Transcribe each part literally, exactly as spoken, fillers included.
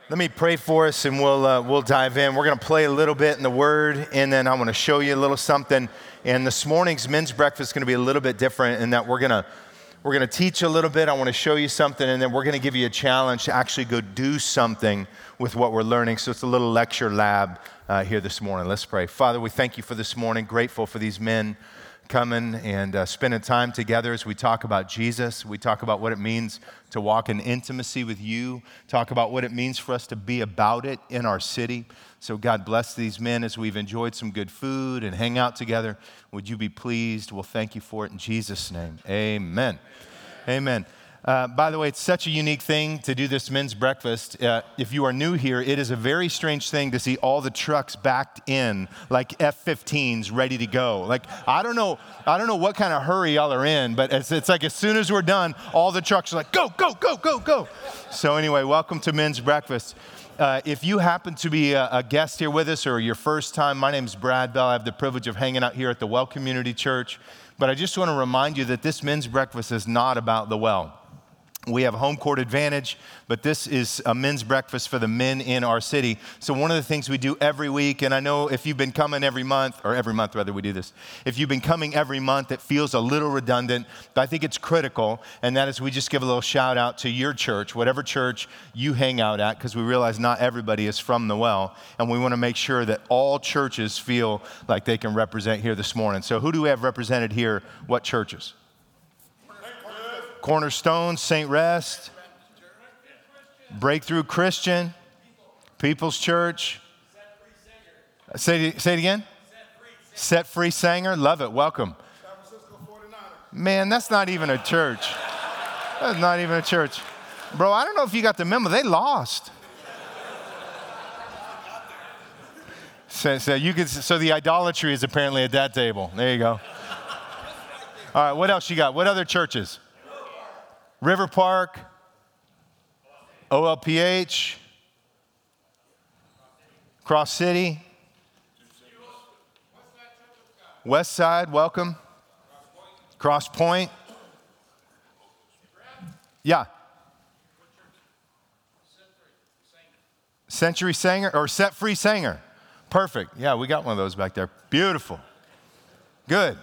Let me pray for us and we'll uh, we'll dive in. We're going to play a little bit in the Word, and then I want to show you a little something. And this morning's men's breakfast is going to be a little bit different in that we're going to we're going to teach a little bit. I want to show you something, and then we're going to give you a challenge to actually go do something with what we're learning. So it's a little lecture lab uh, here this morning. Let's pray. Father, we thank you for this morning. Grateful for these men coming and uh, spending time together as we talk about Jesus. We talk about what it means to walk in intimacy with you, talk about what it means for us to be about it in our city. So God bless these men as we've enjoyed some good food and hang out together. Would you be pleased? We'll thank you for it in Jesus' name. Amen. Amen. Uh, by the way, it's such a unique thing to do this men's breakfast. Uh, if you are new here, it is a very strange thing to see all the trucks backed in like F fifteens ready to go. Like, I don't know, I don't know what kind of hurry y'all are in, but it's, it's like as soon as we're done, all the trucks are like, go, go, go, go, go. So anyway, welcome to men's breakfast. Uh, if you happen to be a, a guest here with us or your first time, my name is Brad Bell. I have the privilege of hanging out here at the Well Community Church. But I just want to remind you that this men's breakfast is not about the Well. We have home court advantage, but this is a men's breakfast for the men in our city. So one of the things we do every week, and I know if you've been coming every month, or every month rather we do this, if you've been coming every month, it feels a little redundant, but I think it's critical, and that is we just give a little shout out to your church, whatever church you hang out at, because we realize not everybody is from the Well, and we want to make sure that all churches feel like they can represent here this morning. So who do we have represented here? What churches? Cornerstone, Saint Rest, Breakthrough Christian, People's Church. Say it, say it again. Set Free Sanger. Love it. Welcome. Man, that's not even a church. That's not even a church. Bro, I don't know if you got the memo. They lost. So, so, you could, so the idolatry is apparently at that table. There you go. All right, what else you got? What other churches? River Park, O L P H, Cross City, West Side, welcome. Cross Point. Yeah. Century Sanger, or Set Free Sanger. Perfect. Yeah, we got one of those back there. Beautiful. Good.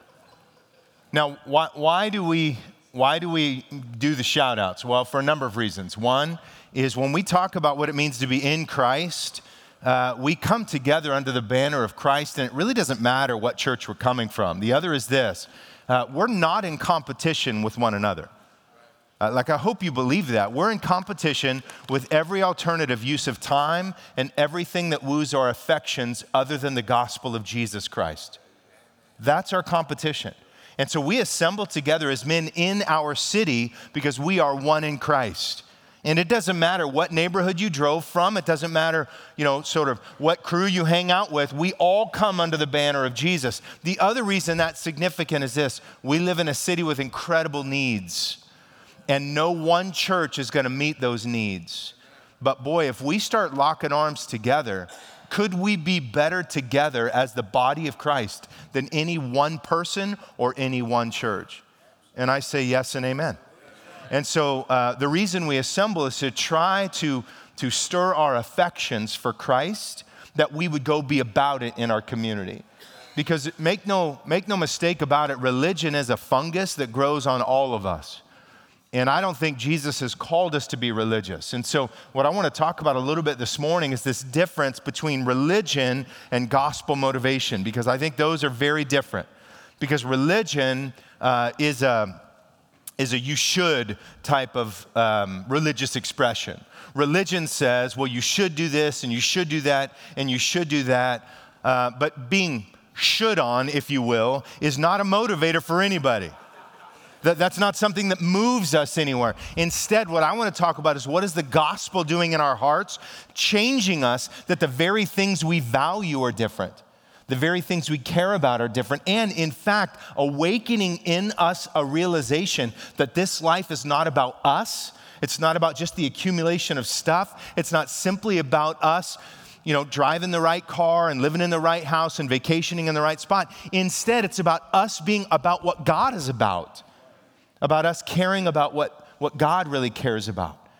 Now, why, why do we... Why do we do the shout outs? Well, for a number of reasons. One is when we talk about what it means to be in Christ, uh, we come together under the banner of Christ, and it really doesn't matter what church we're coming from. The other is this, uh, we're not in competition with one another. Uh, like, I hope you believe that. We're in competition with every alternative use of time and everything that woos our affections other than the gospel of Jesus Christ. That's our competition. And so we assemble together as men in our city because we are one in Christ. And it doesn't matter what neighborhood you drove from. It doesn't matter, you know, sort of what crew you hang out with. We all come under the banner of Jesus. The other reason that's significant is this. We live in a city with incredible needs. And no one church is going to meet those needs. But boy, if we start locking arms together, could we be better together as the body of Christ than any one person or any one church? And I say yes and amen. And so uh, the reason we assemble is to try to, to stir our affections for Christ, that we would go be about it in our community. Because make no, make no mistake about it, religion is a fungus that grows on all of us. And I don't think Jesus has called us to be religious. And so what I want to talk about a little bit this morning is this difference between religion and gospel motivation, because I think those are very different. Because religion uh, is a is a you should type of um, religious expression. Religion says, well, you should do this and you should do that and you should do that. Uh, but being should on, if you will, is not a motivator for anybody. That, that's not something that moves us anywhere. Instead, what I want to talk about is what is the gospel doing in our hearts, changing us, that the very things we value are different. The very things we care about are different. And in fact, awakening in us a realization that this life is not about us. It's not about just the accumulation of stuff. It's not simply about us, you know, driving the right car and living in the right house and vacationing in the right spot. Instead, it's about us being about what God is about. About us caring about what, what God really cares about.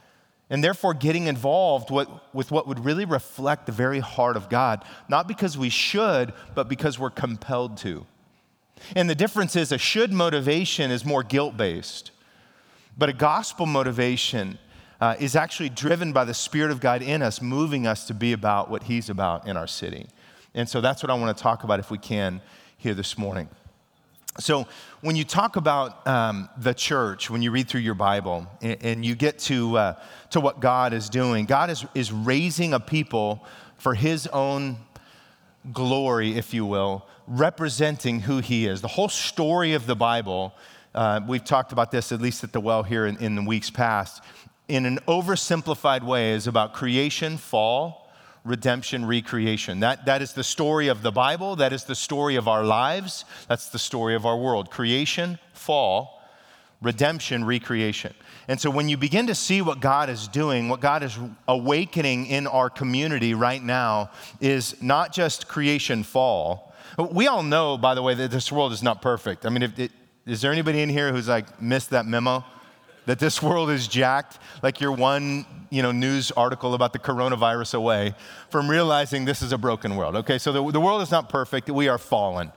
and therefore getting involved with, with what would really reflect the very heart of God, not because we should, but because we're compelled to. And the difference is a should motivation is more guilt-based, but a gospel motivation uh, is actually driven by the Spirit of God in us, moving us to be about what He's about in our city. And so that's what I want to talk about if we can here this morning. So when you talk about um, the church, when you read through your Bible and, and you get to uh, to what God is doing, God is, is raising a people for His own glory, if you will, representing who He is. The whole story of the Bible, uh, we've talked about this at least at the well here in, in the weeks past, in an oversimplified way is about creation, fall, redemption, recreation. That, that is the story of the Bible. That is the story of our lives. That's the story of our world. Creation, fall, redemption, recreation. And so when you begin to see what God is doing, what God is awakening in our community right now is not just creation, fall. We all know, by the way, that this world is not perfect. I mean, if it, is there anybody in here who's like missed that memo? That this world is jacked, like you're one, you know, news article about the coronavirus away from realizing this is a broken world. Okay, so the, the world is not perfect. We are fallen.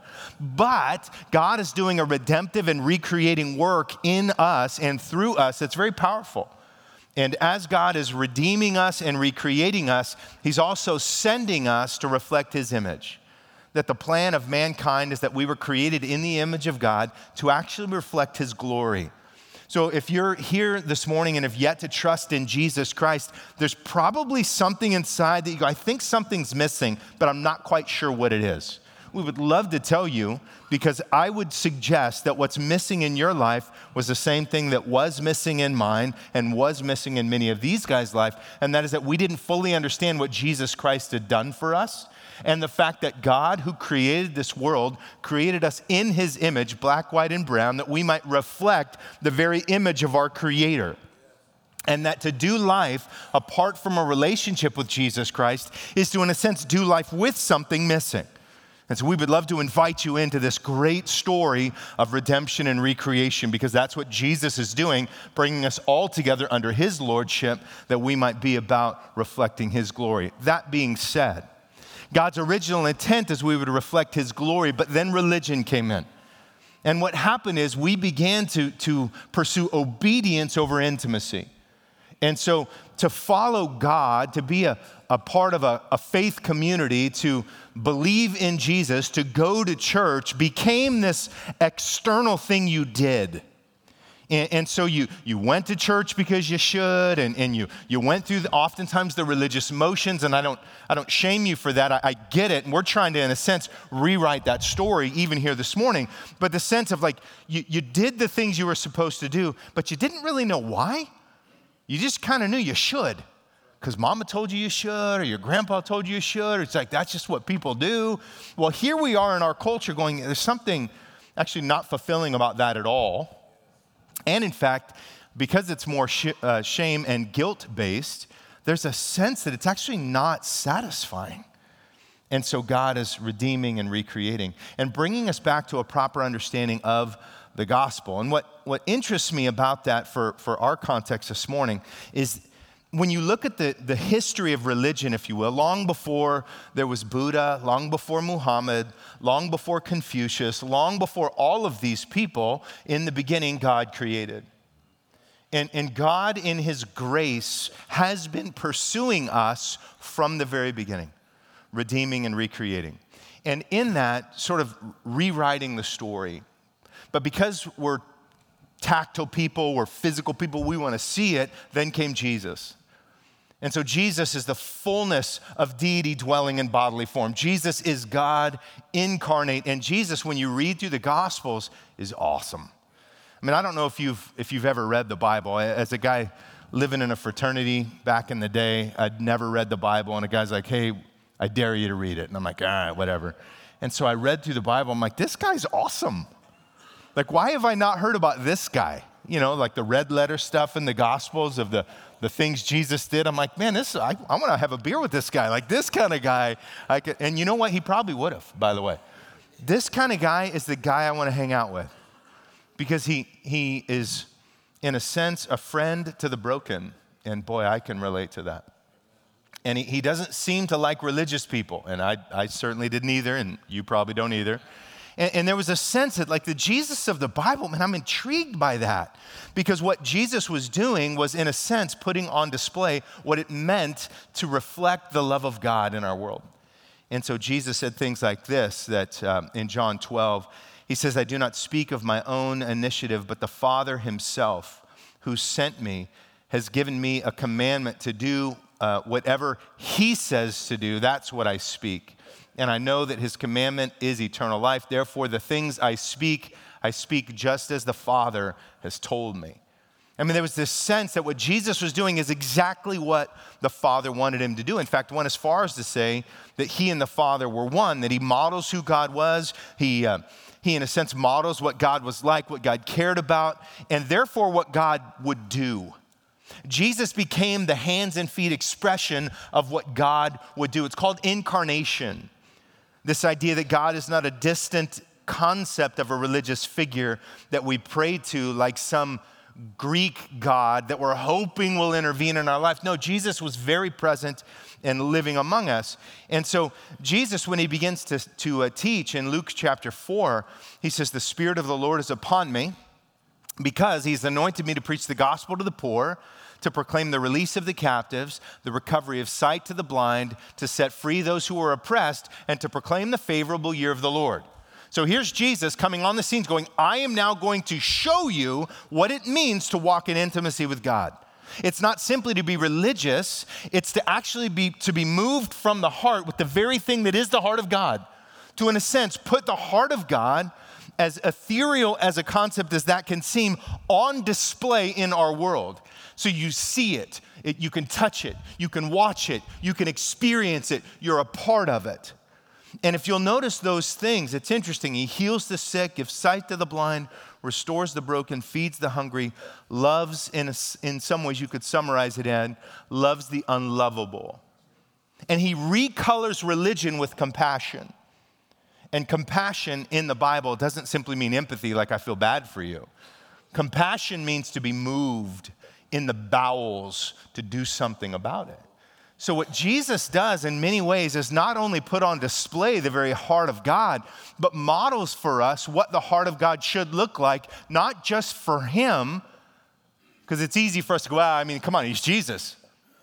But God is doing a redemptive and recreating work in us and through us that's very powerful. And as God is redeeming us and recreating us, He's also sending us to reflect His image. That the plan of mankind is that we were created in the image of God to actually reflect His glory. So if you're here this morning and have yet to trust in Jesus Christ, there's probably something inside that you go, I think something's missing, but I'm not quite sure what it is. We would love to tell you, because I would suggest that what's missing in your life was the same thing that was missing in mine and was missing in many of these guys' life, and that is that we didn't fully understand what Jesus Christ had done for us. And the fact that God, who created this world, created us in His image, black, white, and brown, that we might reflect the very image of our Creator. And that to do life apart from a relationship with Jesus Christ is to, in a sense, do life with something missing. And so we would love to invite you into this great story of redemption and recreation, because that's what Jesus is doing, bringing us all together under His lordship that we might be about reflecting His glory. That being said, God's original intent is we would reflect His glory, but then religion came in. And what happened is we began to, to pursue obedience over intimacy. And so to follow God, to be a, a part of a, a faith community, to believe in Jesus, to go to church became this external thing you did. And, and so you, you went to church because you should, and, and you, you went through the, oftentimes the religious motions, and I don't, I don't shame you for that. I, I get it, and we're trying to, in a sense, rewrite that story even here this morning. But the sense of like, you, you did the things you were supposed to do, but you didn't really know why. You just kind of knew you should, because mama told you you should, or your grandpa told you you should, or it's like, that's just what people do. Well, here we are in our culture going, there's something actually not fulfilling about that at all. And in fact, because it's more sh- uh, shame and guilt-based, there's a sense that it's actually not satisfying. And so God is redeeming and recreating and bringing us back to a proper understanding of the gospel. And what, what interests me about that for, for our context this morning is when you look at the, the history of religion, if you will, long before there was Buddha, long before Muhammad, long before Confucius, long before all of these people, in the beginning, God created. And, and God, in His grace, has been pursuing us from the very beginning, redeeming and recreating. And in that, sort of rewriting the story. But because we're tactile people, we're physical people, we want to see it, then came Jesus. And so Jesus is the fullness of deity dwelling in bodily form. Jesus is God incarnate. And Jesus, when you read through the Gospels, is awesome. I mean, I don't know if you've if you've ever read the Bible. As a guy living in a fraternity back in the day, I'd never read the Bible. And a guy's like, hey, I dare you to read it. And I'm like, all right, whatever. And so I read through the Bible. I'm like, this guy's awesome. Like, why have I not heard about this guy? You know, like the red letter stuff in the Gospels of the, the things Jesus did. I'm like, man, this I, I want to have a beer with this guy. Like this kind of guy. I could, and you know what? He probably would have, by the way. This kind of guy is the guy I want to hang out with because he he is, in a sense, a friend to the broken And boy, I can relate to that. And he, he doesn't seem to like religious people. And I, I certainly didn't either, and you probably don't either. And, and there was a sense that like the Jesus of the Bible, man, I'm intrigued by that. Because what Jesus was doing was, in a sense, putting on display what it meant to reflect the love of God in our world. And so Jesus said things like this, that um, in John twelve, he says, I do not speak of my own initiative, but the Father himself who sent me has given me a commandment to do uh, whatever he says to do. That's what I speak. And I know that his commandment is eternal life. Therefore, the things I speak, I speak just as the Father has told me. I mean, there was this sense that what Jesus was doing is exactly what the Father wanted him to do. In fact, went as far as to say that he and the Father were one, that he models who God was. He, uh, he in a sense, models what God was like, what God cared about, and therefore what God would do. Jesus became the hands and feet expression of what God would do. It's called incarnation. This idea that God is not a distant concept of a religious figure that we pray to like some Greek God that we're hoping will intervene in our life. No, Jesus was very present and living among us. And so Jesus, when he begins to, to uh, teach in Luke chapter four, he says, the Spirit of the Lord is upon me because he's anointed me to preach the gospel to the poor, to proclaim the release of the captives, the recovery of sight to the blind, to set free those who are oppressed, and to proclaim the favorable year of the Lord. So here's Jesus coming on the scenes going, I am now going to show you what it means to walk in intimacy with God. It's not simply to be religious, it's to actually be, to be moved from the heart with the very thing that is the heart of God. To, in a sense, put the heart of God, as ethereal as a concept as that can seem, on display in our world. So you see it, it, you can touch it, you can watch it, you can experience it, you're a part of it. And if you'll notice those things, it's interesting. He heals the sick, gives sight to the blind, restores the broken, feeds the hungry, loves, in, a, in some ways you could summarize it in, loves the unlovable. And he recolors religion with compassion. And compassion in the Bible doesn't simply mean empathy, like I feel bad for you. Compassion means to be moved in the bowels to do something about it. So what Jesus does in many ways is not only put on display the very heart of God, but models for us what the heart of God should look like, not just for him, because it's easy for us to go, well, I mean, come on, he's Jesus.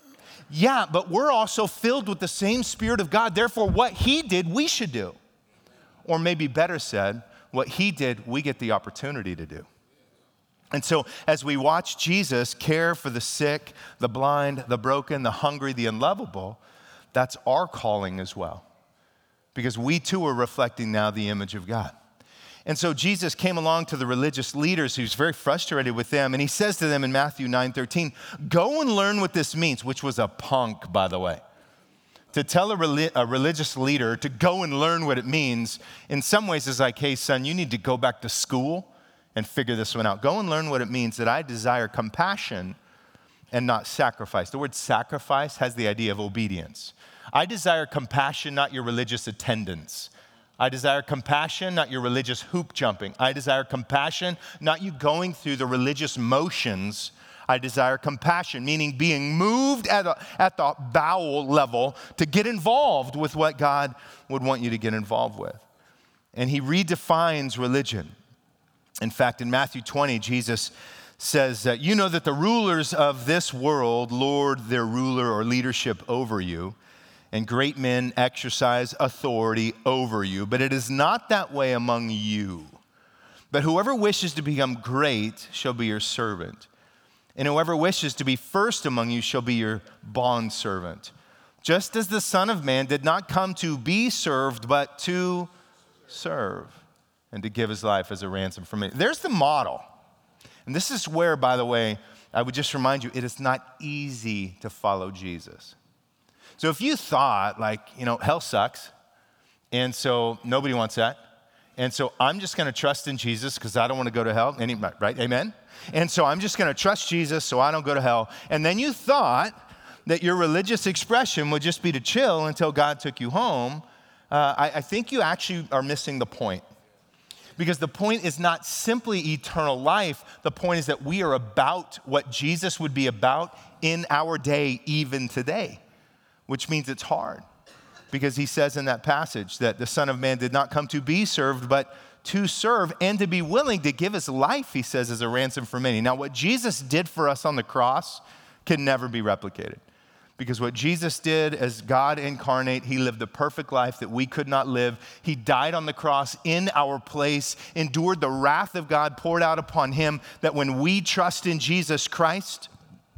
Yeah, but we're also filled with the same Spirit of God. Therefore, what he did, we should do. Or maybe better said, what he did, we get the opportunity to do. And so as we watch Jesus care for the sick, the blind, the broken, the hungry, the unlovable, that's our calling as well. Because we too are reflecting now the image of God. And so Jesus came along to the religious leaders. He was very frustrated with them. And he says to them in Matthew nine thirteen, go and learn what this means, which was a punk, by the way. To tell a, reli- a religious leader to go and learn what it means, in some ways is like, hey, son, you need to go back to school and figure this one out. Go and learn what it means that I desire compassion and not sacrifice. The word sacrifice has the idea of obedience. I desire compassion, not your religious attendance. I desire compassion, not your religious hoop jumping. I desire compassion, not you going through the religious motions. I desire compassion, meaning being moved at, a, at the bowel level to get involved with what God would want you to get involved with. And he redefines religion. In fact, in Matthew twenty, Jesus says that you know that the rulers of this world lord their ruler or leadership over you, and great men exercise authority over you. But it is not that way among you. But whoever wishes to become great shall be your servant. And whoever wishes to be first among you shall be your bondservant. Just as the Son of Man did not come to be served, but to serve, and to give his life as a ransom for me. There's the model. And this is where, by the way, I would just remind you, it is not easy to follow Jesus. So if you thought, like, you know, hell sucks, and so nobody wants that, and so I'm just going to trust in Jesus because I don't want to go to hell, Any, right? Amen? And so I'm just going to trust Jesus so I don't go to hell. And then you thought that your religious expression would just be to chill until God took you home. Uh, I, I think you actually are missing the point. Because the point is not simply eternal life. The point is that we are about what Jesus would be about in our day, even today, which means it's hard. Because he says in that passage that the Son of Man did not come to be served, but to serve and to be willing to give his life, he says, as a ransom for many. Now, what Jesus did for us on the cross can never be replicated. Because what Jesus did as God incarnate, he lived the perfect life that we could not live. He died on the cross in our place, endured the wrath of God poured out upon him, that when we trust in Jesus Christ,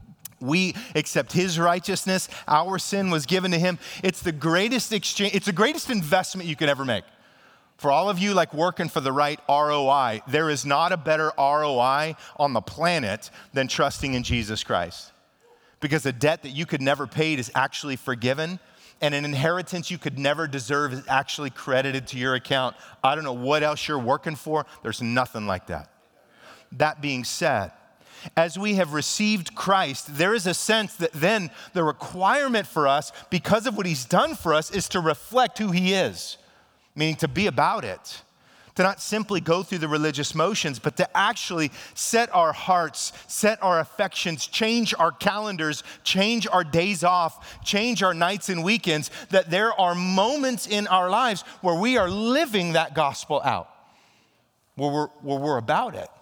we accept his righteousness, our sin was given to him. It's the greatest exchange, it's the greatest investment you could ever make. For all of you like working for the right R O I, there is not a better R O I on the planet than trusting in Jesus Christ. Because a debt that you could never pay is actually forgiven, and an inheritance you could never deserve is actually credited to your account. I don't know what else you're working for. There's nothing like that. That being said, as we have received Christ, there is a sense that then the requirement for us, because of what he's done for us, is to reflect who he is, meaning to be about it. To not simply go through the religious motions, but to actually set our hearts, set our affections, change our calendars, change our days off, change our nights and weekends, that there are moments in our lives where we are living that gospel out, where we're, where we're about it.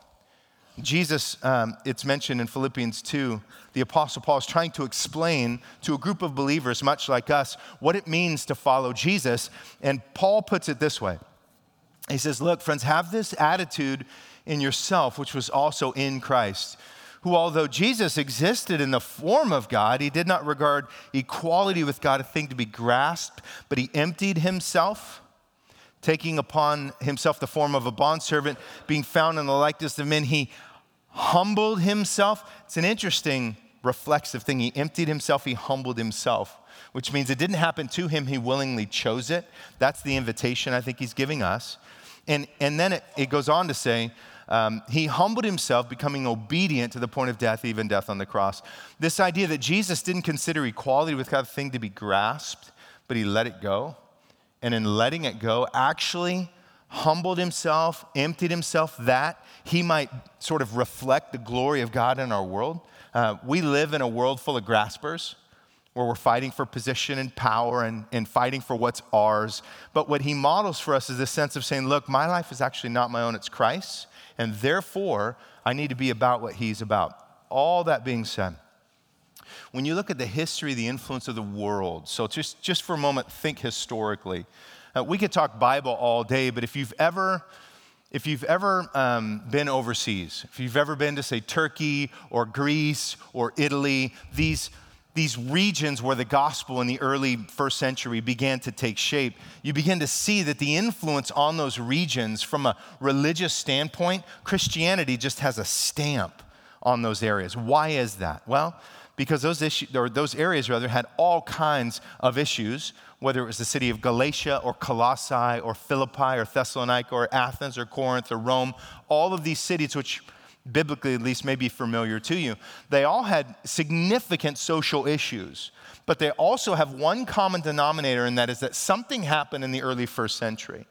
Jesus, um, it's mentioned in Philippians two, the Apostle Paul is trying to explain to a group of believers, much like us, what it means to follow Jesus. And Paul puts it this way. He says, look, friends, have this attitude in yourself, which was also in Christ, who, although Jesus existed in the form of God, he did not regard equality with God a thing to be grasped, but he emptied himself, taking upon himself the form of a bondservant, being found in the likeness of men. He humbled himself. It's an interesting reflexive thing. He emptied himself, he humbled himself, which means it didn't happen to him, he willingly chose it. That's the invitation I think he's giving us. And, and then it, it goes on to say, um, he humbled himself, becoming obedient to the point of death, even death on the cross. This idea that Jesus didn't consider equality with God a thing to be grasped, but he let it go. And in letting it go, actually humbled himself, emptied himself, that he might sort of reflect the glory of God in our world. Uh, we live in a world full of graspers, where we're fighting for position and power and, and fighting for what's ours. But what he models for us is this sense of saying, look, my life is actually not my own, it's Christ's, and therefore I need to be about what he's about. All that being said, when you look at the history, the influence of the world, so just, just for a moment, think historically. Uh, we could talk Bible all day, but if you've ever If you've ever um, been overseas, if you've ever been to, say, Turkey or Greece or Italy, these These regions where the gospel in the early first century began to take shape, you begin to see that the influence on those regions from a religious standpoint, Christianity just has a stamp on those areas. Why is that? Well, because those issues, or those areas rather, had all kinds of issues, whether it was the city of Galatia or Colossae or Philippi or Thessalonica or Athens or Corinth or Rome, all of these cities which biblically at least may be familiar to you, they all had significant social issues, but they also have one common denominator, and that is that something happened in the early first century.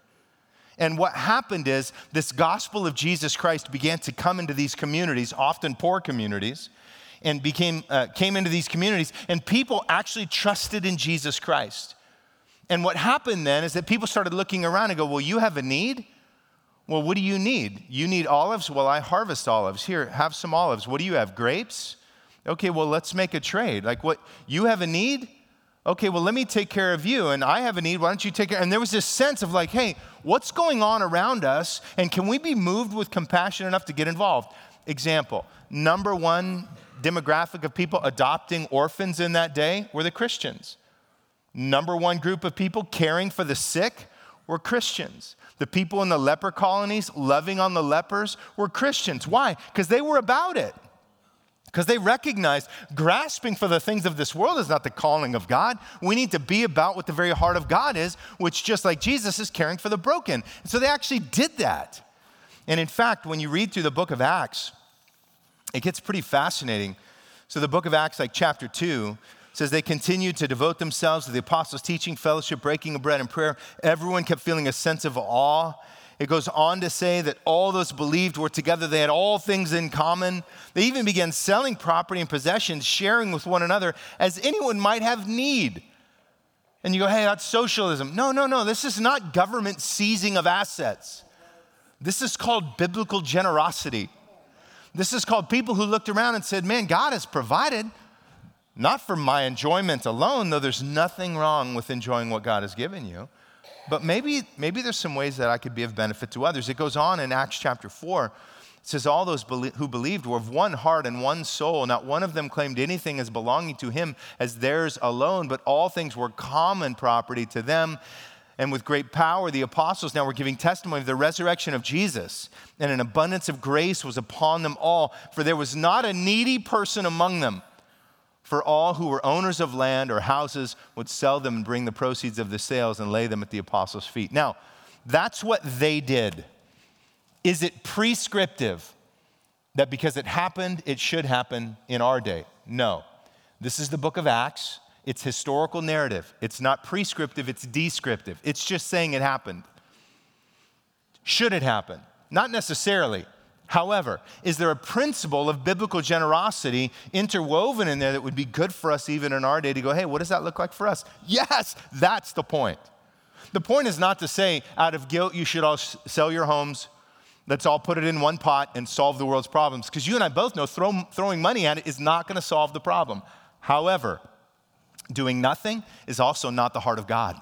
And what happened is this gospel of Jesus Christ began to come into these communities, often poor communities, and became uh, came into these communities, and people actually trusted in Jesus Christ. And what happened then is that people started looking around and go, well, you have a need? Well, what do you need? You need olives? Well, I harvest olives. Here, have some olives. What do you have? Grapes? Okay, well, let's make a trade. Like what? You have a need? Okay, well, let me take care of you. And I have a need. Why don't you take care? And there was this sense of like, hey, what's going on around us? And can we be moved with compassion enough to get involved? Example, number one demographic of people adopting orphans in that day were the Christians. Number one group of people caring for the sick were Christians. The people in the leper colonies loving on the lepers were Christians. Why? Because they were about it. Because they recognized grasping for the things of this world is not the calling of God. We need to be about what the very heart of God is, which just like Jesus is caring for the broken. And so they actually did that. And in fact, when you read through the book of Acts, it gets pretty fascinating. So the book of Acts, like chapter two, says they continued to devote themselves to the apostles' teaching, fellowship, breaking of bread, and prayer. Everyone kept feeling a sense of awe It goes on to say that all those believed were together. They had all things in common. They even began selling property and possessions, sharing with one another as anyone might have need. And you go, hey, that's socialism. No, no, no. This is not government seizing of assets. This is called biblical generosity. This is called people who looked around and said, man, God has provided, not for my enjoyment alone, though there's nothing wrong with enjoying what God has given you. But maybe, maybe there's some ways that I could be of benefit to others. It goes on in Acts chapter four. It says, all those who believed were of one heart and one soul. Not one of them claimed anything as belonging to him as theirs alone, but all things were common property to them. And with great power, the apostles now were giving testimony of the resurrection of Jesus. And an abundance of grace was upon them all. For there was not a needy person among them. For all who were owners of land or houses would sell them and bring the proceeds of the sales and lay them at the apostles' feet. Now, that's what they did. Is it prescriptive that because it happened, it should happen in our day? No. This is the book of Acts. It's historical narrative. It's not prescriptive, it's descriptive. It's just saying it happened. Should it happen? Not necessarily. However, is there a principle of biblical generosity interwoven in there that would be good for us even in our day to go, hey, what does that look like for us? Yes, that's the point. The point is not to say out of guilt you should all sell your homes, let's all put it in one pot and solve the world's problems. Because you and I both know throw, throwing money at it is not going to solve the problem. However, doing nothing is also not the heart of God.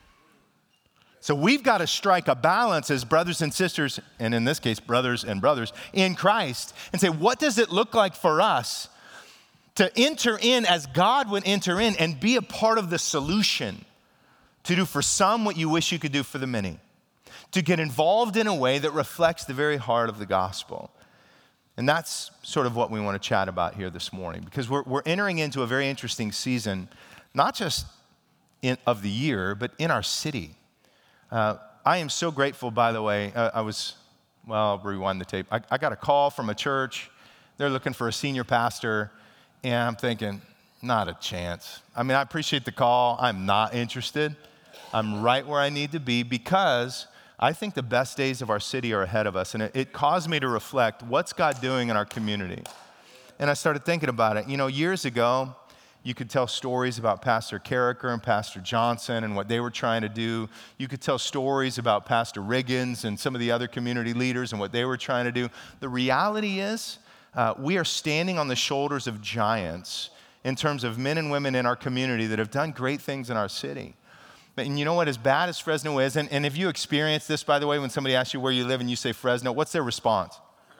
So we've got to strike a balance as brothers and sisters, and in this case, brothers and brothers in Christ, and say, what does it look like for us to enter in as God would enter in and be a part of the solution, to do for some what you wish you could do for the many, to get involved in a way that reflects the very heart of the gospel. And that's sort of what we want to chat about here this morning, because we're, we're entering into a very interesting season, not just in, of the year, but in our city. Uh, I am so grateful, by the way. Uh, I was, well, I'll rewind the tape. I, I got a call from a church. They're looking for a senior pastor, and I'm thinking, not a chance. I mean, I appreciate the call. I'm not interested. I'm right where I need to be because I think the best days of our city are ahead of us, and it, it caused me to reflect, what's God doing in our community? And I started thinking about it. You know, years ago, you could tell stories about Pastor Carricker and Pastor Johnson and what they were trying to do. You could tell stories about Pastor Riggins and some of the other community leaders and what they were trying to do. The reality is, uh, we are standing on the shoulders of giants in terms of men and women in our community that have done great things in our city. And you know what, as bad as Fresno is, and, and if you experience this, by the way, when somebody asks you where you live and you say Fresno, what's their response?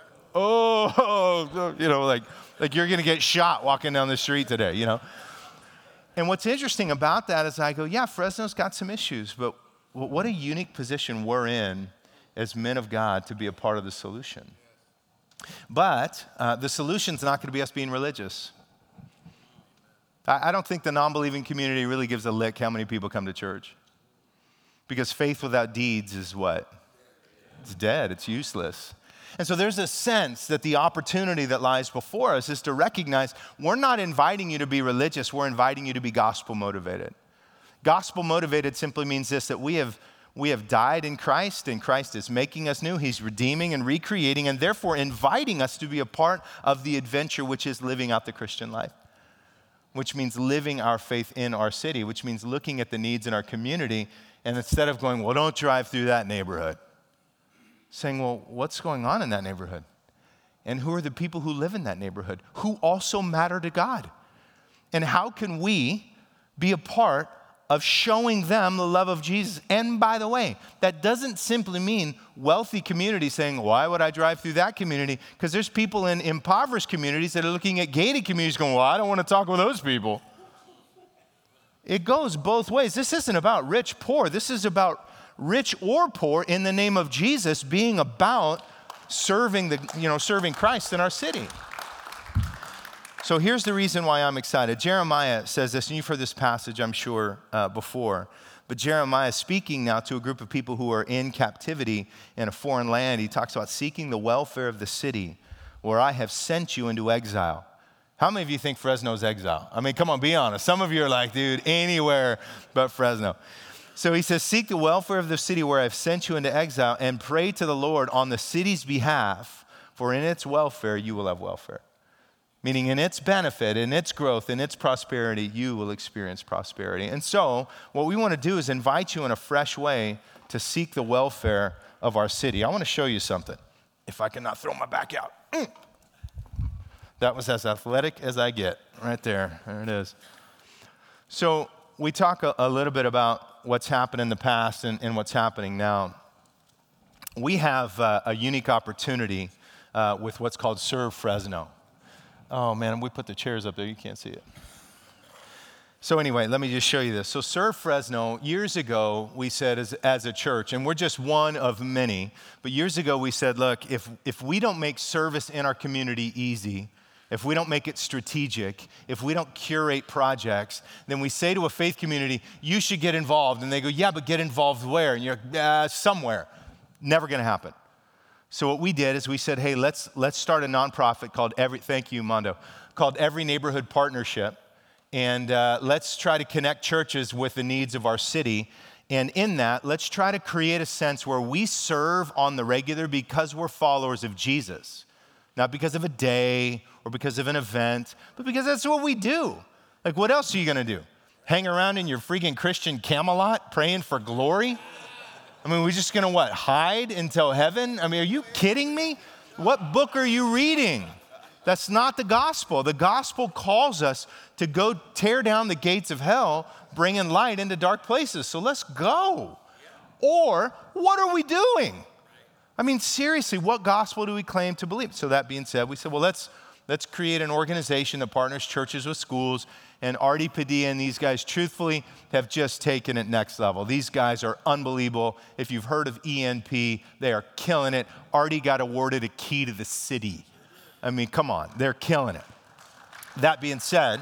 Oh, you know, like, like you're going to get shot walking down the street today, you know? And what's interesting about that is I go, yeah, Fresno's got some issues, but what a unique position we're in as men of God to be a part of the solution. But uh, the solution's not going to be us being religious. I, I don't think the non-believing community really gives a lick how many people come to church. Because faith without deeds is what? It's dead, it's useless. And so there's a sense that the opportunity that lies before us is to recognize we're not inviting you to be religious, we're inviting you to be gospel motivated. Gospel motivated simply means this, that we have, we have died in Christ and Christ is making us new. He's redeeming and recreating and therefore inviting us to be a part of the adventure which is living out the Christian life, which means living our faith in our city, which means looking at the needs in our community and instead of going, well, don't drive through that neighborhood, saying, well, what's going on in that neighborhood? And who are the people who live in that neighborhood who also matter to God? And how can we be a part of showing them the love of Jesus? And by the way, that doesn't simply mean wealthy communities saying, why would I drive through that community? Because there's people in impoverished communities that are looking at gated communities going, well, I don't want to talk with those people. It goes both ways. This isn't about rich, poor. This is about rich or poor, in the name of Jesus, being about serving the, you know, serving Christ in our city. So here's the reason why I'm excited. Jeremiah says this, and you've heard this passage, I'm sure, uh, before. But Jeremiah is speaking now to a group of people who are in captivity in a foreign land. He talks about seeking the welfare of the city where I have sent you into exile. How many of you think Fresno's exile? I mean, come on, be honest. Some of you are like, dude, anywhere but Fresno. So he says, seek the welfare of the city where I've sent you into exile and pray to the Lord on the city's behalf, for in its welfare you will have welfare. Meaning in its benefit, in its growth, in its prosperity, you will experience prosperity. And so what we want to do is invite you in a fresh way to seek the welfare of our city. I want to show you something. If I cannot throw my back out. Mm. That was as athletic as I get right there. There it is. So we talk a, a little bit about what's happened in the past and, and what's happening now. We have uh, a unique opportunity uh, with what's called Serve Fresno. Oh man, we put the chairs up there, you can't see it. So anyway, let me just show you this. So Serve Fresno, years ago, we said as, as a church, and we're just one of many, but years ago we said, look, if, if we don't make service in our community easy, if we don't make it strategic, if we don't curate projects, then we say to a faith community, you should get involved. And they go, yeah, but get involved where? And you're like, uh, somewhere. Never gonna happen. So what we did is we said, hey, let's let's start a nonprofit called Every, thank you, Mondo, called Every Neighborhood Partnership. And uh, let's try to connect churches with the needs of our city. And in that, let's try to create a sense where we serve on the regular because we're followers of Jesus. Not because of a day or because of an event, but because that's what we do. Like, what else are you gonna do? Hang around in your freaking Christian Camelot praying for glory? I mean, we're just gonna what, hide until heaven? I mean, are you kidding me? What book are you reading? That's not the gospel. The gospel calls us to go tear down the gates of hell, bringing light into dark places. So let's go. Or what are we doing? I mean, seriously, what gospel do we claim to believe? So that being said, we said, well, let's let's create an organization that partners churches with schools. And Artie Padilla and these guys, truthfully, have just taken it next level. These guys are unbelievable. If you've heard of E N P, they are killing it. Artie got awarded a key to the city. I mean, come on, they're killing it. That being said,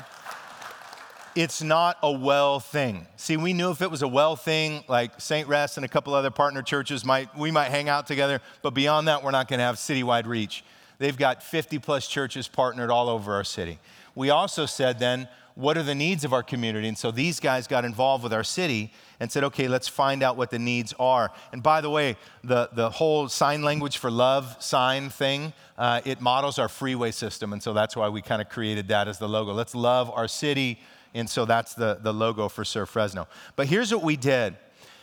it's not a well thing. See, we knew if it was a well thing, like Saint Rest and a couple other partner churches, might we might hang out together, but beyond that, we're not gonna have citywide reach. They've got fifty plus churches partnered all over our city. We also said then, what are the needs of our community? And so these guys got involved with our city and said, okay, let's find out what the needs are. And by the way, the, the whole sign language for love sign thing, uh, it models our freeway system. And so that's why we kind of created that as the logo. Let's love our city. And so that's the, the logo for Serve Fresno. But here's what we did.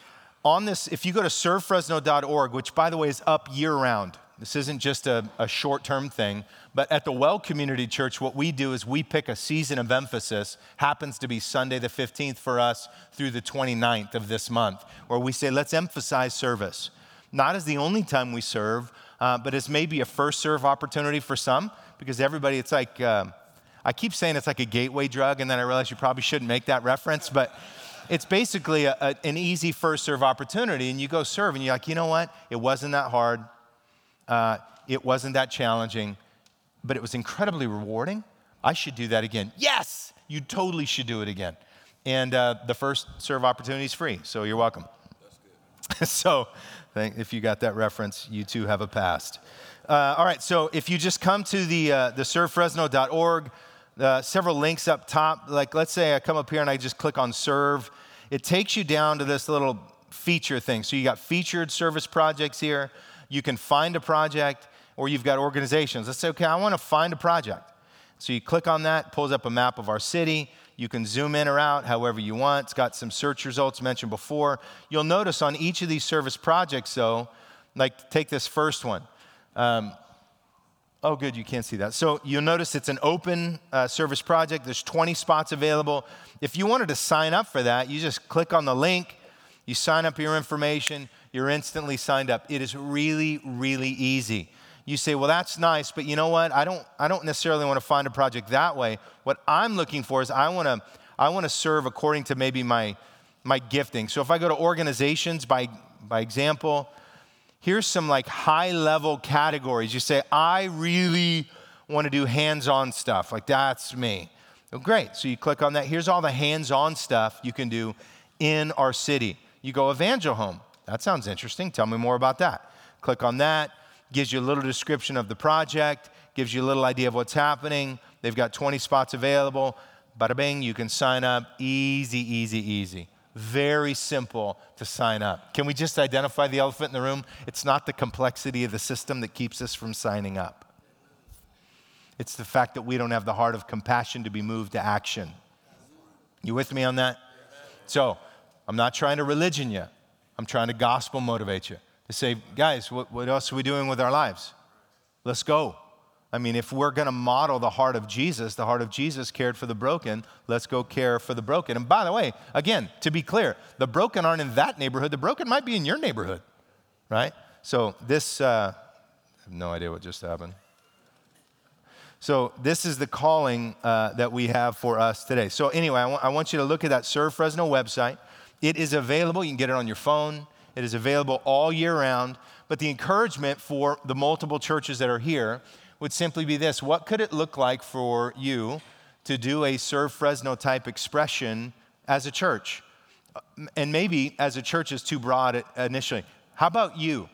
On this, if you go to serve fresno dot org, which by the way is up year round, this isn't just a, a short-term thing, but at the Well Community Church, what we do is we pick a season of emphasis, happens to be Sunday the fifteenth for us through the twenty-ninth of this month, where we say, let's emphasize service. Not as the only time we serve, uh, but as maybe a first serve opportunity for some, because everybody, it's like, uh, I keep saying it's like a gateway drug, and then I realize you probably shouldn't make that reference, but it's basically a, a, an easy first serve opportunity, and you go serve, and you're like, you know what? It wasn't that hard. Uh, it wasn't that challenging, but it was incredibly rewarding. I should do that again. Yes, you totally should do it again. And uh, the first serve opportunity is free, so you're welcome. That's good. So if you got that reference, you too have a past. Uh, all right, so if you just come to the, uh, the serve fresno dot org, uh, several links up top. Like let's say I come up here and I just click on serve. It takes you down to this little feature thing. So you got featured service projects here. You can find a project, or you've got organizations. Let's say, okay, I want to find a project. So you click on that, pulls up a map of our city. You can zoom in or out however you want. It's got some search results mentioned before. You'll notice on each of these service projects, though, like take this first one. Um, oh, good, you can't see that. So you'll notice it's an open uh, service project. There's twenty spots available. If you wanted to sign up for that, you just click on the link. You sign up your information. You're instantly signed up. It is really, really easy. You say, well, that's nice, but you know what? I don't, I don't necessarily want to find a project that way. What I'm looking for is I want to, I want to serve according to maybe my, my gifting. So if I go to organizations, by, by example, here's some like high-level categories. You say, I really want to do hands-on stuff. Like that's me. Well, great. So you click on that. Here's all the hands-on stuff you can do in our city. You go Evangel Home. That sounds interesting. Tell me more about that. Click on that. Gives you a little description of the project. Gives you a little idea of what's happening. They've got twenty spots available. Bada bing, you can sign up. Easy, easy, easy. very simple to sign up. Can we just identify the elephant in the room? It's not the complexity of the system that keeps us from signing up. It's the fact that we don't have the heart of compassion to be moved to action. You with me on that? So, I'm not trying to religion you. I'm trying to gospel motivate you. To say, guys, what, what else are we doing with our lives? Let's go. I mean, if we're going to model the heart of Jesus, the heart of Jesus cared for the broken, let's go care for the broken. And by the way, again, to be clear, the broken aren't in that neighborhood. The broken might be in your neighborhood, right? So this, uh, I have no idea what just happened. So this is the calling uh, that we have for us today. So anyway, I, w- I want you to look at that Serve Fresno website. It is available. You can get it on your phone. It is available all year round. But the encouragement for the multiple churches that are here would simply be this. What could it look like for you to do a Serve Fresno type expression as a church? And maybe as a church is too broad initially. How about you?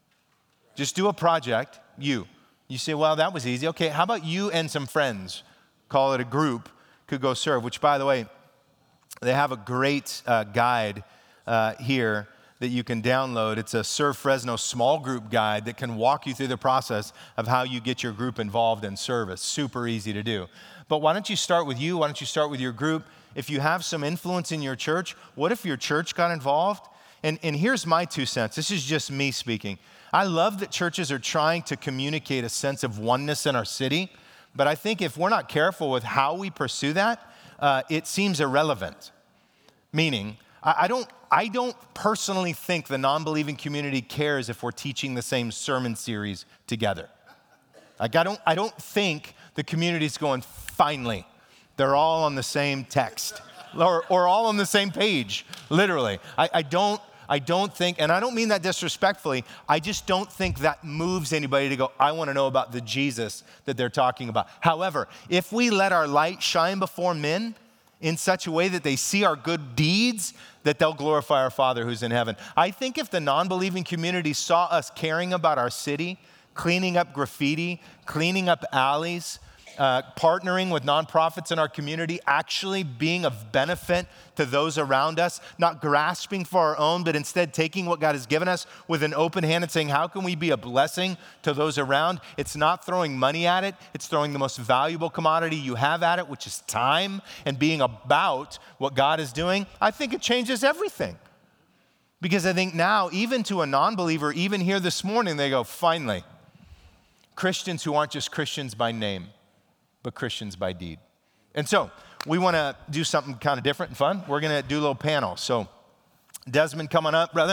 Just do a project, you. You say, well, that was easy. Okay, how about you and some friends, call it a group, could go serve, which, by the way, they have a great uh, guide uh, here that you can download. It's a Serve Fresno small group guide that can walk you through the process of how you get your group involved in service. Super easy to do. But why don't you start with you? Why don't you start with your group? If you have some influence in your church, what if your church got involved? And, and here's my two cents. This is just me speaking. I love that churches are trying to communicate a sense of oneness in our city, but I think if we're not careful with how we pursue that, uh, it seems irrelevant. Meaning, I, I don't, I don't personally think the non-believing community cares if we're teaching the same sermon series together. Like I don't, I don't think the community's going, finally, they're all on the same text or, or all on the same page, literally. I, I don't. I don't think, and I don't mean that disrespectfully, I just don't think that moves anybody to go, I want to know about the Jesus that they're talking about. However, if we let our light shine before men in such a way that they see our good deeds, that they'll glorify our Father who's in heaven. I think if the non-believing community saw us caring about our city, cleaning up graffiti, cleaning up alleys, Uh, partnering with nonprofits in our community, actually being of benefit to those around us, not grasping for our own, but instead taking what God has given us with an open hand and saying, how can we be a blessing to those around? It's not throwing money at it. It's throwing the most valuable commodity you have at it, which is time, and being about what God is doing. I think it changes everything. Because I think now, even to a non-believer, even here this morning, they go, finally, Christians who aren't just Christians by name, but Christians by deed. And so we want to do something kind of different and fun. We're going to do a little panel. So Desmond coming up, brother.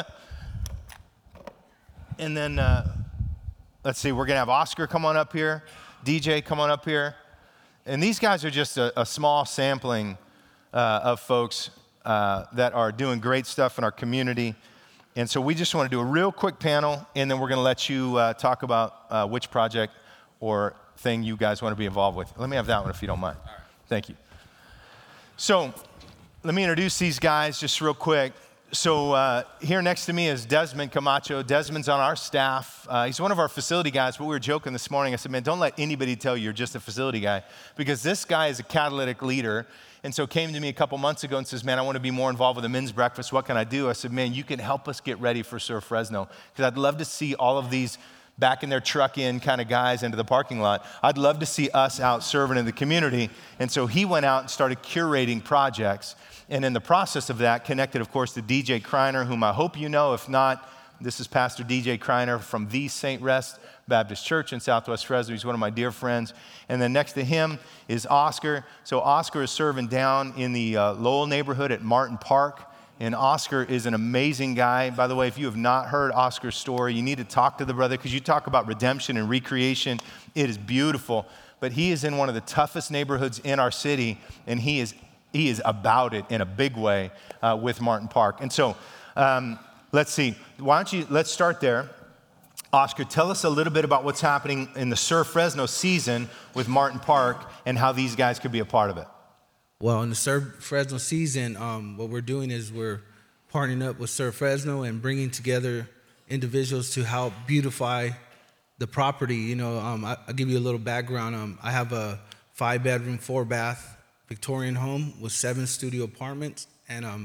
And then uh, let's see, we're going to have Oscar come on up here, D J come on up here. And these guys are just a, a small sampling uh, of folks uh, that are doing great stuff in our community. And so we just want to do a real quick panel, and then we're going to let you uh, talk about uh, which project or thing you guys want to be involved with. Let me have that one if you don't mind. All right. Thank you. So let me introduce these guys just real quick. So uh, here next to me is Desmond Camacho. Desmond's on our staff. Uh, he's one of our facility guys, but we were joking this morning. I said, man, don't let anybody tell you you're just a facility guy, because this guy is a catalytic leader. And so came to me a couple months ago and says, man, I want to be more involved with the men's breakfast. What can I do? I said, man, you can help us get ready for Serve Fresno, because I'd love to see all of these back in their truck in kind of guys into the parking lot. I'd love to see us out serving in the community. And so he went out and started curating projects. And in the process of that, connected, of course, to D J Kreiner, whom I hope you know. If not, this is Pastor D J Kreiner from the Saint Rest Baptist Church in Southwest Fresno. He's one of my dear friends. And then next to him is Oscar. So Oscar is serving down in the uh, Lowell neighborhood at Martin Park. And Oscar is an amazing guy. By the way, if you have not heard Oscar's story, you need to talk to the brother, because you talk about redemption and recreation. It is beautiful. But he is in one of the toughest neighborhoods in our city, and he is he is about it in a big way uh, with Martin Park. And so um, let's see. Why don't you, let's start there. Oscar, tell us a little bit about what's happening in the Serve Fresno season with Martin Park and how these guys could be a part of it. Well, in the Serve Fresno season, um, what we're doing is we're partnering up with Serve Fresno and bringing together individuals to help beautify the property. You know, um, I, I'll give you a little background. Um, I have a five-bedroom, four-bath Victorian home with seven studio apartments, and um,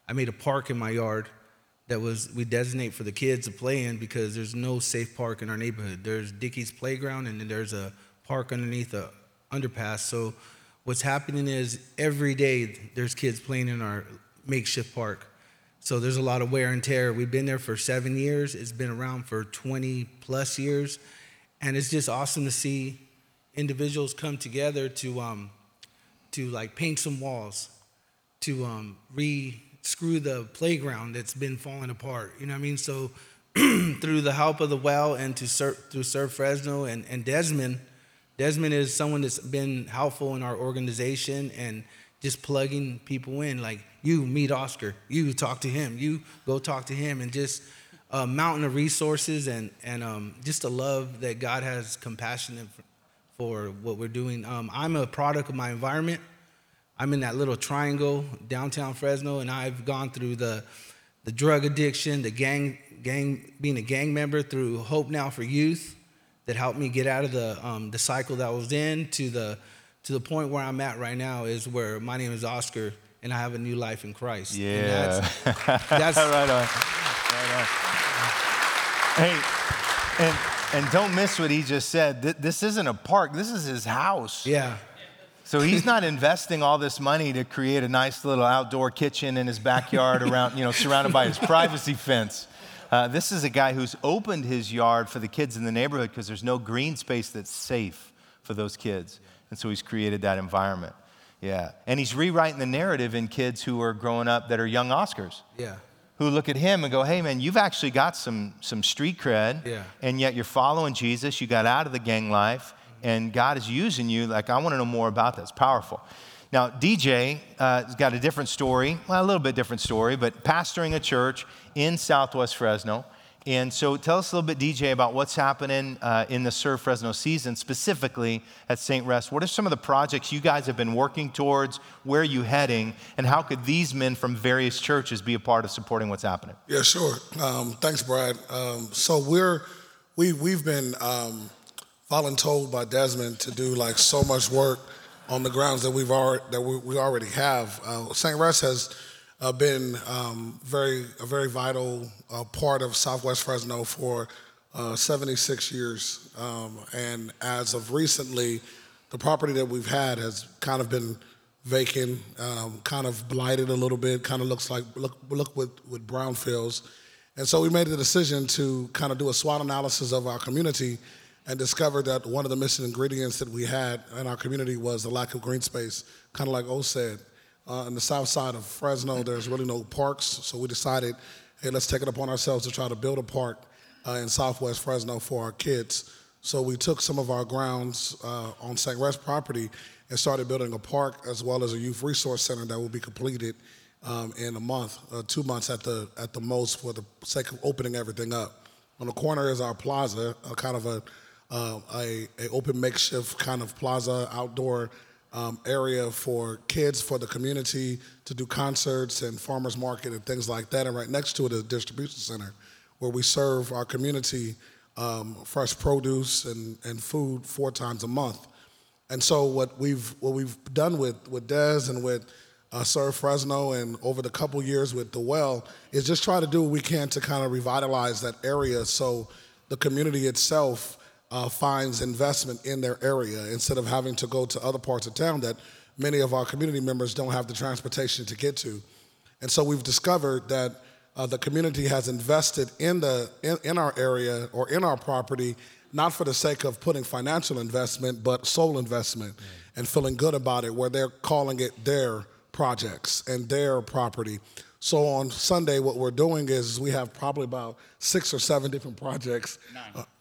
I made a park in my yard that was we designate for the kids to play in because there's no safe park in our neighborhood. There's Dickey's Playground, and then there's a park underneath a underpass. So what's happening is every day there's kids playing in our makeshift park. So there's a lot of wear and tear. We've been there for seven years. It's been around for twenty plus years. And it's just awesome to see individuals come together to um, to like paint some walls, to um, re-screw the playground that's been falling apart. You know what I mean? So through the help of the Well and to Serve, through Serve Fresno and, and Desmond, Desmond is someone that's been helpful in our organization and just plugging people in. Like, you meet Oscar, you talk to him, you go talk to him, and just a mountain of resources and, and um, just a love that God has compassion for what we're doing. Um, I'm a product of my environment. I'm in that little triangle, downtown Fresno, and I've gone through the the drug addiction, the gang, gang being a gang member, through Hope Now for Youth that helped me get out of the um, the cycle that I was in to the to the point where I'm at right now is where my name is Oscar and I have a new life in Christ. Yeah. And that's, that's right on. Right on. Hey, and and don't miss what he just said. This isn't a park. This is his house. Yeah. So he's not investing all this money to create a nice little outdoor kitchen in his backyard around, you know, surrounded by his privacy fence. Uh, this is a guy who's opened his yard for the kids in the neighborhood because there's no green space that's safe for those kids. And so he's created that environment. Yeah. And he's rewriting the narrative in kids who are growing up that are young Oscars. Yeah. Who look at him and go, hey, man, you've actually got some some street cred. Yeah. And yet you're following Jesus. You got out of the gang life. And God is using you. Like, I want to know more about that. It's powerful. Now, D J uh, has got a different story. Well, a little bit different story, but pastoring a church in Southwest Fresno. And so tell us a little bit, D J, about what's happening uh, in the Serve Fresno season, specifically at Saint Rest. What are some of the projects you guys have been working towards? Where are you heading? And how could these men from various churches be a part of supporting what's happening? Yeah, sure. Um, thanks, Brad. Um, so we're, we, we've been um, voluntold by Desmond to do like so much work on the grounds that we've already, that we, we already have. Uh, Saint Rest has Uh, been um, very a very vital uh, part of Southwest Fresno for uh, seventy-six years, um, and as of recently, the property that we've had has kind of been vacant, um, kind of blighted a little bit, kind of looks like look look with with brownfields, and so we made the decision to kind of do a SWOT analysis of our community, and discovered that one of the missing ingredients that we had in our community was the lack of green space, kind of like O said. Uh, on the south side of Fresno, there's really no parks, so we decided, hey, let's take it upon ourselves to try to build a park uh, in Southwest Fresno for our kids. So we took some of our grounds uh, on Saint Rest property and started building a park as well as a youth resource center that will be completed um, in a month, uh, two months at the at the most, for the sake of opening everything up. On the corner is our plaza, a kind of a uh, a, a open makeshift kind of plaza, outdoor Um, area for kids, for the community to do concerts and farmers market and things like that. And right next to it is a distribution center where we serve our community um, fresh produce and, and food four times a month. And so what we've what we've done with, with Des and with uh, Serve Fresno and over the couple years with the Well is just try to do what we can to kind of revitalize that area so the community itself Uh, finds investment in their area instead of having to go to other parts of town that many of our community members don't have the transportation to get to. And so we've discovered that uh, the community has invested in the in, in our area or in our property, not for the sake of putting financial investment, but soul investment mm. and feeling good about it, where they're calling it their projects and their property. So on Sunday, what we're doing is we have probably about six or seven different projects. Nine. Uh,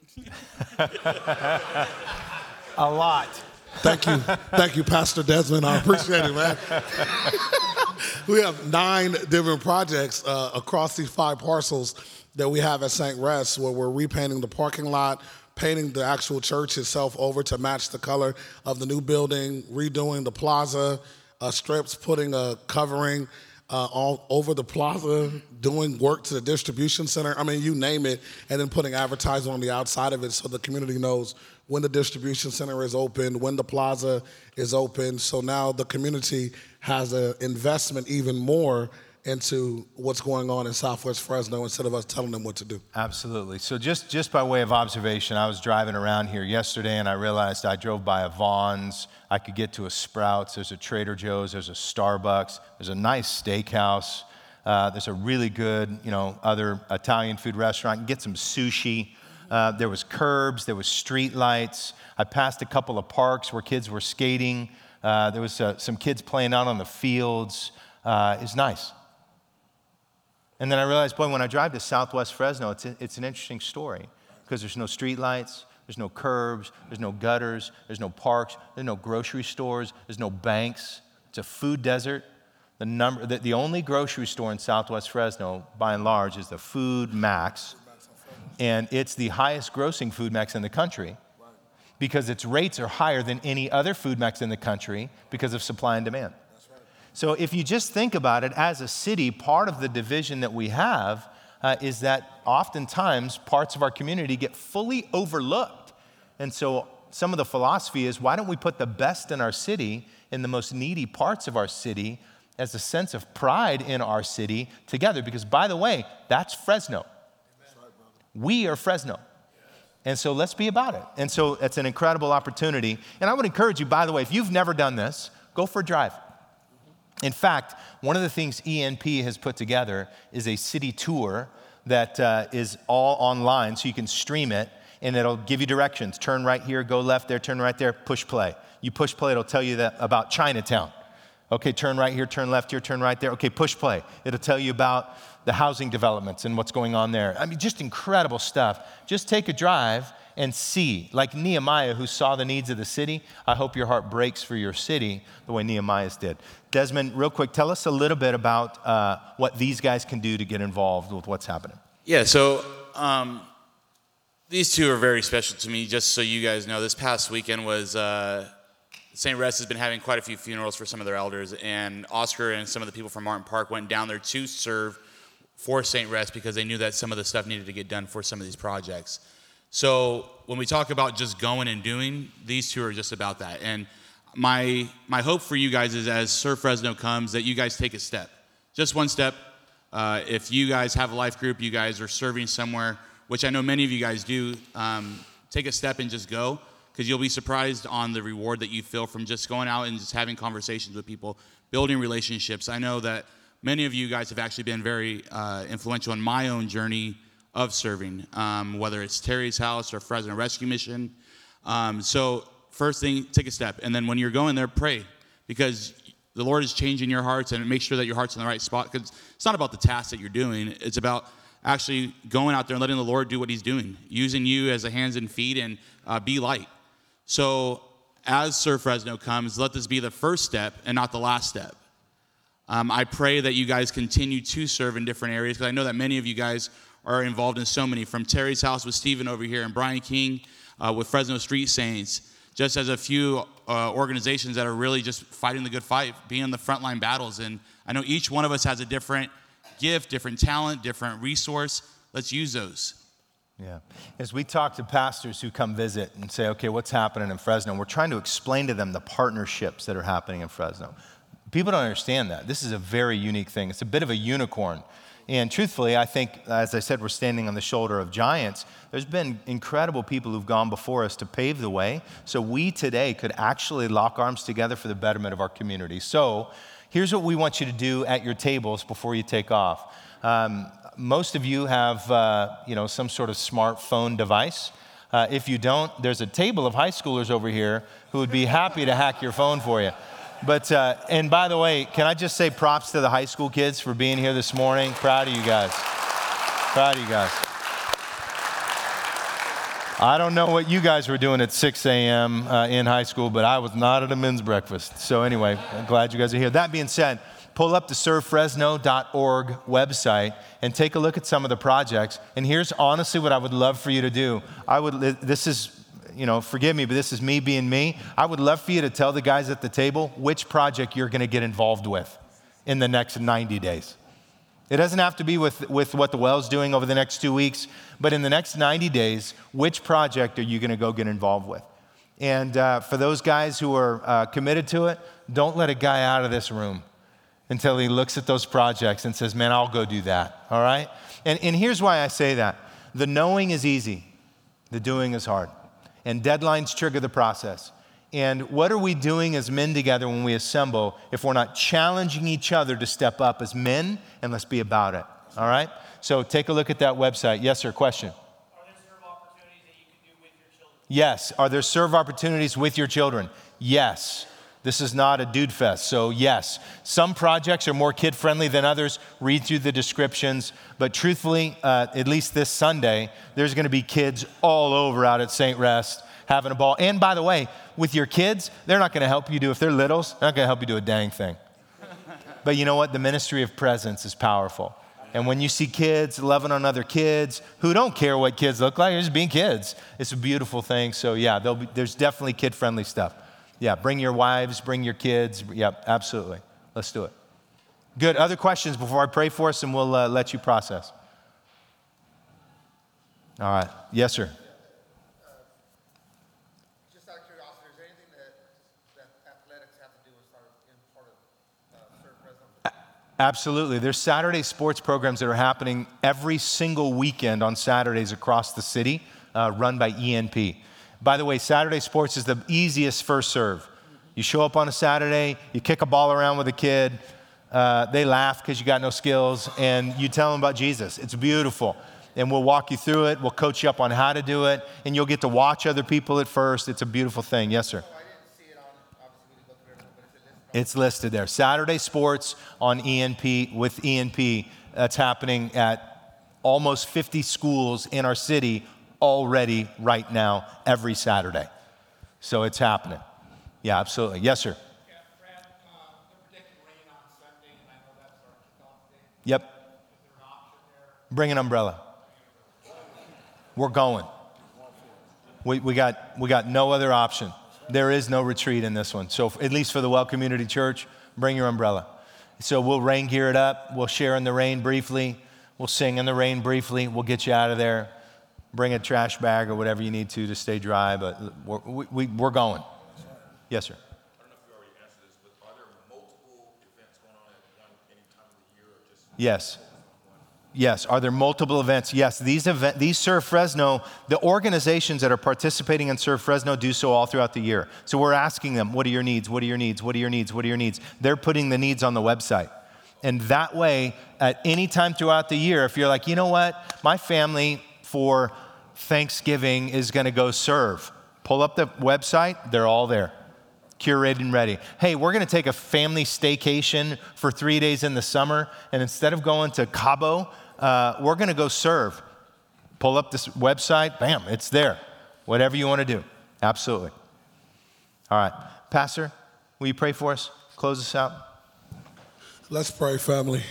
A lot. Thank you. Thank you, Pastor Desmond. I appreciate it, man. We have nine different projects uh, across these five parcels that we have at Saint Rest, where we're repainting the parking lot, painting the actual church itself over to match the color of the new building, redoing the plaza uh, strips, putting a covering Uh, all over the plaza, doing work to the distribution center. I mean, you name it, and then putting advertising on the outside of it so the community knows when the distribution center is open, when the plaza is open. So now the community has an investment even more into what's going on in Southwest Fresno instead of us telling them what to do. Absolutely. So just, just by way of observation, I was driving around here yesterday and I realized I drove by a Vaughn's, I could get to a Sprouts, there's a Trader Joe's, there's a Starbucks, there's a nice steakhouse, uh, there's a really good, you know, other Italian food restaurant, get some sushi. Uh, there was curbs, there was street lights. I passed a couple of parks where kids were skating. Uh, there was uh, some kids playing out on the fields. Uh, it's nice. And then I realized, boy, when I drive to Southwest Fresno, it's, a, it's an interesting story because there's no street lights, there's no curbs, there's no gutters, there's no parks, there's no grocery stores, there's no banks. It's a food desert. The, number, the, the only grocery store in Southwest Fresno, by and large, is the Food Max. And it's the highest grossing Food Max in the country because its rates are higher than any other Food Max in the country because of supply and demand. So if you just think about it as a city, part of the division that we have uh, is that oftentimes parts of our community get fully overlooked. And so some of the philosophy is, why don't we put the best in our city in the most needy parts of our city as a sense of pride in our city together? Because by the way, that's Fresno. We are Fresno. And so let's be about it. And so it's an incredible opportunity. And I would encourage you, by the way, if you've never done this, go for a drive. In fact, one of the things E N P has put together is a city tour that uh, is all online, so you can stream it, and it'll give you directions. Turn right here, go left there, turn right there, push play. You push play, it'll tell you that about Chinatown. Okay, turn right here, turn left here, turn right there. Okay, push play. It'll tell you about the housing developments and what's going on there. I mean, just incredible stuff. Just take a drive and see. Like Nehemiah, who saw the needs of the city, I hope your heart breaks for your city the way Nehemiah's did. Desmond, real quick, tell us a little bit about uh, what these guys can do to get involved with what's happening. Yeah, so um, these two are very special to me. Just so you guys know, this past weekend was uh, Saint Rest has been having quite a few funerals for some of their elders, and Oscar and some of the people from Martin Park went down there to serve for Saint Rest because they knew that some of the stuff needed to get done for some of these projects. So when we talk about just going and doing, these two are just about that. And my my hope for you guys is, as Serve Fresno comes, that you guys take a step, just one step. Uh, if you guys have a life group, you guys are serving somewhere, which I know many of you guys do, um, take a step and just go, because you'll be surprised on the reward that you feel from just going out and just having conversations with people, building relationships. I know that many of you guys have actually been very uh, influential in my own journey of serving, um, whether it's Terry's House or Fresno Rescue Mission. Um, so first thing, take a step. And then when you're going there, pray, because the Lord is changing your hearts, and make sure that your heart's in the right spot, because it's not about the task that you're doing. It's about actually going out there and letting the Lord do what he's doing, using you as a hands and feet, and uh, be light. So as Serve Fresno comes, let this be the first step and not the last step. Um, I pray that you guys continue to serve in different areas, because I know that many of you guys are involved in so many, from Terry's House with Stephen over here and Brian King uh, with Fresno Street Saints, just as a few uh, organizations that are really just fighting the good fight, being in the frontline battles. And I know each one of us has a different gift, different talent, different resource. Let's use those. Yeah. As we talk to pastors who come visit and say, okay, what's happening in Fresno? We're trying to explain to them the partnerships that are happening in Fresno. People don't understand that. This is a very unique thing. It's a bit of a unicorn. And truthfully, I think, as I said, we're standing on the shoulder of giants. There's been incredible people who've gone before us to pave the way, so we today could actually lock arms together for the betterment of our community. So here's what we want you to do at your tables before you take off. Um, most of you have uh, you know, some sort of smartphone device. Uh, if you don't, there's a table of high schoolers over here who would be happy to hack your phone for you. But, uh, and by the way, can I just say props to the high school kids for being here this morning? Proud of you guys. Proud of you guys. I don't know what you guys were doing at six a.m. Uh, in high school, but I was not at a men's breakfast. So anyway, I'm glad you guys are here. That being said, pull up the serve fresno dot org website and take a look at some of the projects. And here's honestly what I would love for you to do. I would, this is, you know, forgive me, but this is me being me. I would love for you to tell the guys at the table which project you're going to get involved with in the next ninety days. It doesn't have to be with, with what the Well's doing over the next two weeks, but in the next ninety days, which project are you going to go get involved with? And uh, for those guys who are uh, committed to it, don't let a guy out of this room until he looks at those projects and says, man, I'll go do that, all right? And, and here's why I say that. The knowing is easy. The doing is hard. And deadlines trigger the process. And what are we doing as men together when we assemble if we're not challenging each other to step up as men? And let's be about it, all right? So take a look at that website. Yes, sir, question? Are there serve opportunities that you can do with your children? Yes. Are there serve opportunities with your children? Yes. This is not a dude fest, so yes. Some projects are more kid-friendly than others. Read through the descriptions. But truthfully, uh, at least this Sunday, there's going to be kids all over out at Saint Rest having a ball. And by the way, with your kids, they're not going to help you do, if they're littles, they're not going to help you do a dang thing. But you know what? The ministry of presence is powerful. And when you see kids loving on other kids who don't care what kids look like, they're just being kids, it's a beautiful thing. So yeah, there'll be, there's definitely kid-friendly stuff. Yeah, bring your wives, bring your kids. Yep, absolutely. Let's do it. Good. Other questions before I pray for us, and we'll uh, let you process. All right. Yes, sir. Uh, just out of curiosity, is there anything that, that athletics have to do with sort of in part of uh, Serve Fresno? Absolutely. There's Saturday sports programs that are happening every single weekend on Saturdays across the city, uh, run by E N P. By the way, Saturday sports is the easiest first serve. You show up on a Saturday, you kick a ball around with a kid, uh, they laugh because you got no skills, and you tell them about Jesus. It's beautiful. And we'll walk you through it. We'll coach you up on how to do it, and you'll get to watch other people at first. It's a beautiful thing. Yes, sir. Oh, I didn't see it on, obviously, we didn't go through everything, but is it listed? It's listed there. Saturday sports on E N P with E N P. That's happening at almost fifty schools in our city already right now, every Saturday. So it's happening. Yeah, absolutely. Yes, sir. Yeah, Brad, uh, they're predicting rain on Sunday, and I know that's our kickoff day. Yep. Is there an option there? Bring an umbrella. We're going. We, we, got, we got no other option. There is no retreat in this one. So f- at least for the Well Community Church, bring your umbrella. So we'll rain gear it up. We'll share in the rain briefly. We'll sing in the rain briefly. We'll get you out of there. Bring a trash bag or whatever you need to to stay dry, but we're, we, we, we're going. Yes, sir. I don't know if you already answered this, but are there multiple events going on at one any time of the year, or just Yes. Yes. Are there multiple events? Yes. These event, these Serve Fresno, the organizations that are participating in Serve Fresno do so all throughout the year. So we're asking them, what are your needs? What are your needs? What are your needs? What are your needs? They're putting the needs on the website. And that way, at any time throughout the year, if you're like, you know what, my family for Thanksgiving is going to go serve. Pull up the website. They're all there, curated and ready. Hey, we're going to take a family staycation for three days in the summer, and instead of going to Cabo, uh, we're going to go serve. Pull up this website. Bam, it's there. Whatever you want to do. Absolutely. All right. Pastor, will you pray for us? Close us out. Let's pray, family.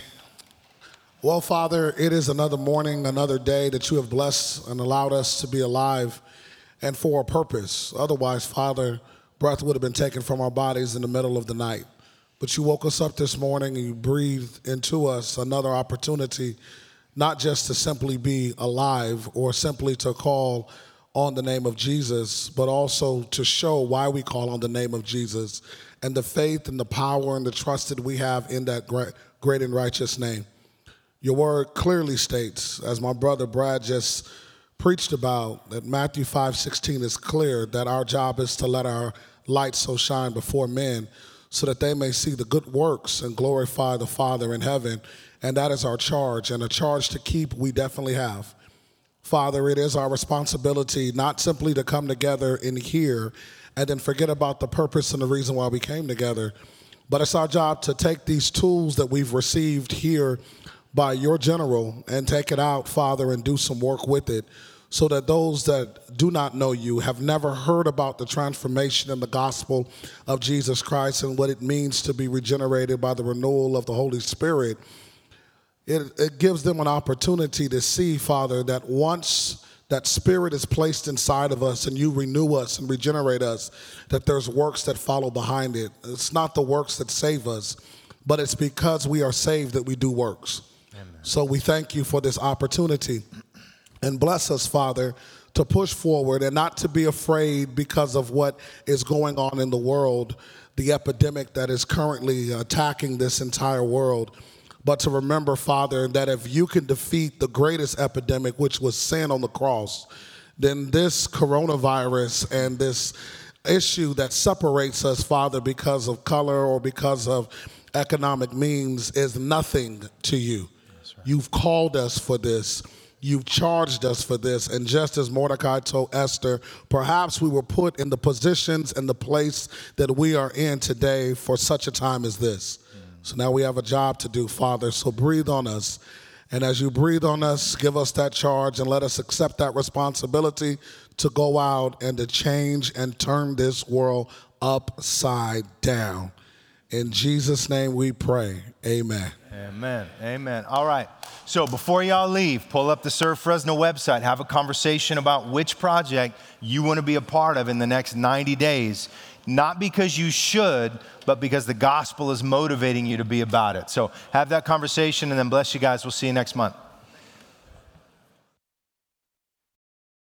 Well, Father, it is another morning, another day that you have blessed and allowed us to be alive and for a purpose. Otherwise, Father, breath would have been taken from our bodies in the middle of the night. But you woke us up this morning and you breathed into us another opportunity, not just to simply be alive or simply to call on the name of Jesus, but also to show why we call on the name of Jesus and the faith and the power and the trust that we have in that great, great and righteous name. Your word clearly states, as my brother Brad just preached about, that Matthew five sixteen is clear that our job is to let our light so shine before men so that they may see the good works and glorify the Father in heaven. And that is our charge, and a charge to keep we definitely have. Father, it is our responsibility not simply to come together in here and then forget about the purpose and the reason why we came together, but it's our job to take these tools that we've received here by your general and take it out, Father, and do some work with it so that those that do not know you, have never heard about the transformation in the gospel of Jesus Christ and what it means to be regenerated by the renewal of the Holy Spirit, it, it gives them an opportunity to see, Father, that once that Spirit is placed inside of us and you renew us and regenerate us, that there's works that follow behind it. It's not the works that save us, but it's because we are saved that we do works. Amen. So we thank you for this opportunity. And bless us, Father, to push forward and not to be afraid because of what is going on in the world, the epidemic that is currently attacking this entire world. But to remember, Father, that if you can defeat the greatest epidemic, which was sin on the cross, then this coronavirus and this issue that separates us, Father, because of color or because of economic means is nothing to you. Right. You've called us for this. You've charged us for this. And just as Mordecai told Esther, perhaps we were put in the positions and the place that we are in today for such a time as this. Mm. So now we have a job to do, Father. So breathe on us. And as you breathe on us, give us that charge and let us accept that responsibility to go out and to change and turn this world upside down. In Jesus' name we pray. Amen. Amen. Amen. All right. So before y'all leave, pull up the Serve Fresno website, have a conversation about which project you want to be a part of in the next ninety days. Not because you should, but because the gospel is motivating you to be about it. So have that conversation, and then bless you guys. We'll see you next month.